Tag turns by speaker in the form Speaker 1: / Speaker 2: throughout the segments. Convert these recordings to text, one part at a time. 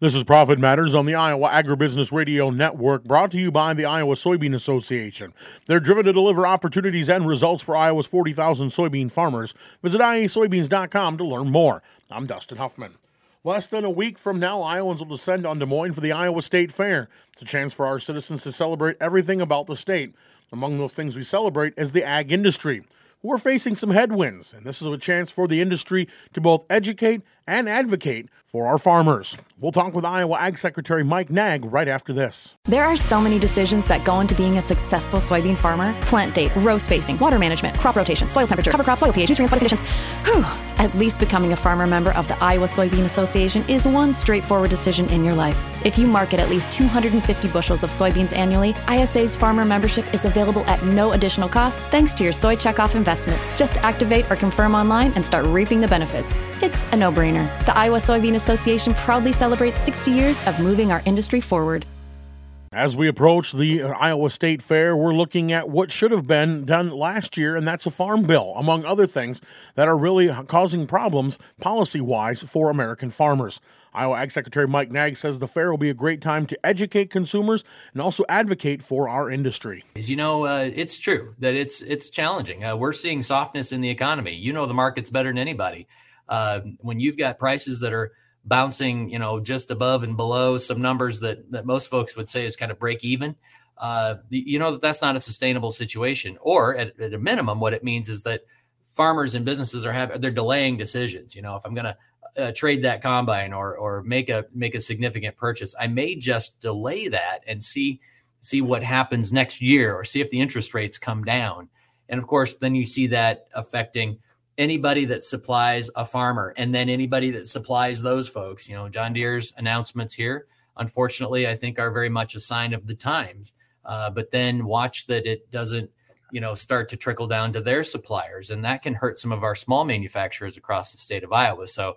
Speaker 1: This is Profit Matters on the Iowa Agribusiness Radio Network, brought to you by the Iowa Soybean Association. They're driven to deliver opportunities and results for Iowa's 40,000 soybean farmers. Visit iasoybeans.com to learn more. I'm Dustin Huffman. Less than a week from now, Iowans will descend on Des Moines for the Iowa State Fair. It's a chance for our citizens to celebrate everything about the state. Among those things we celebrate is the ag industry. We're facing some headwinds, and this is a chance for the industry to both educate and advocate for our farmers. We'll talk with Iowa Ag Secretary Mike Naig right after this.
Speaker 2: There are so many decisions that go into being a successful soybean farmer. Plant date, row spacing, water management, crop rotation, soil temperature, cover crop, soil pH, nutrients, lighting conditions. Whew. At least becoming a farmer member of the Iowa Soybean Association is one straightforward decision in your life. If you market at least 250 bushels of soybeans annually, ISA's farmer membership is available at no additional cost thanks to your soy checkoff investment. Just activate or confirm online and start reaping the benefits. It's a no-brainer. The Iowa Soybean Association proudly celebrates 60 years of moving our industry forward.
Speaker 1: As we approach the Iowa State Fair, we're looking at what should have been done last year, and that's a farm bill, among other things that are really causing problems policy-wise for American farmers. Iowa Ag Secretary Mike Naig says the fair will be a great time to educate consumers and also advocate for our industry.
Speaker 3: You know, it's true that it's challenging. We're seeing softness in the economy. You know the markets better than anybody. When you've got prices that are bouncing, just above and below some numbers that most folks would say is kind of break even, that's not a sustainable situation. Or at a minimum, what it means is that farmers and businesses they're delaying decisions. If I'm going to trade that combine or make a significant purchase, I may just delay that and see what happens next year, or see if the interest rates come down. And of course, then you see that affecting anybody that supplies a farmer, and then anybody that supplies those folks. John Deere's announcements here, unfortunately, I think are very much a sign of the times. But then watch that it doesn't, start to trickle down to their suppliers, and that can hurt some of our small manufacturers across the state of Iowa. So,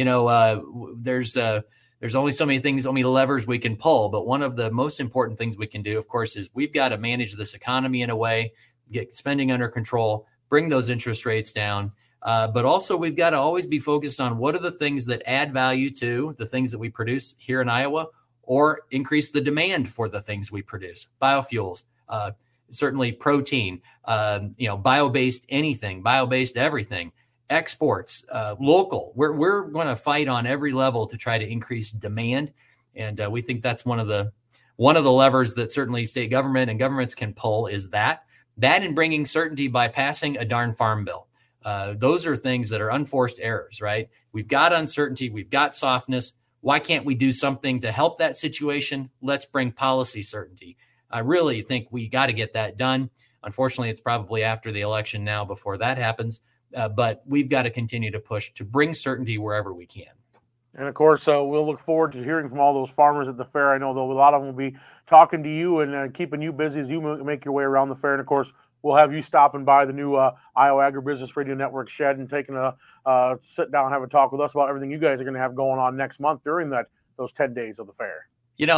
Speaker 3: there's only so many levers we can pull. But one of the most important things we can do, of course, is we've got to manage this economy in a way, get spending under control, bring those interest rates down. But also we've got to always be focused on what are the things that add value to the things that we produce here in Iowa, or increase the demand for the things we produce. Biofuels, certainly protein, bio-based anything, bio-based everything, exports, local. We're going to fight on every level to try to increase demand. And we think that's one of the levers that certainly state government and governments can pull, is that in bringing certainty by passing a darn farm bill. Those are things that are unforced errors, right? We've got uncertainty. We've got softness. Why can't we do something to help that situation? Let's bring policy certainty. I really think we got to get that done. Unfortunately, it's probably after the election now before that happens. But we've got to continue to push to bring certainty wherever we can.
Speaker 1: And, of course, we'll look forward to hearing from all those farmers at the fair. I know a lot of them will be talking to you and keeping you busy as you make your way around the fair. And, of course, we'll have you stopping by the new Iowa Agribusiness Radio Network shed and taking a sit down and have a talk with us about everything you guys are going to have going on next month during those 10 days of the fair.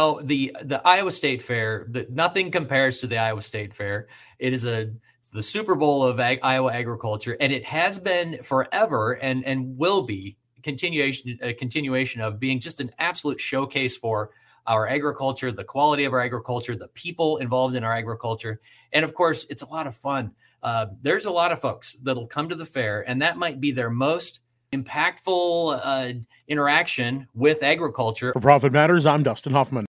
Speaker 3: The Iowa State Fair, nothing compares to the Iowa State Fair. It is the Super Bowl of Iowa agriculture, and it has been forever and will be a continuation of being just an absolute showcase for our agriculture, the quality of our agriculture, the people involved in our agriculture. And of course, it's a lot of fun. There's a lot of folks that'll come to the fair, and that might be their most impactful interaction with agriculture.
Speaker 1: For Profit Matters, I'm Dustin Huffman.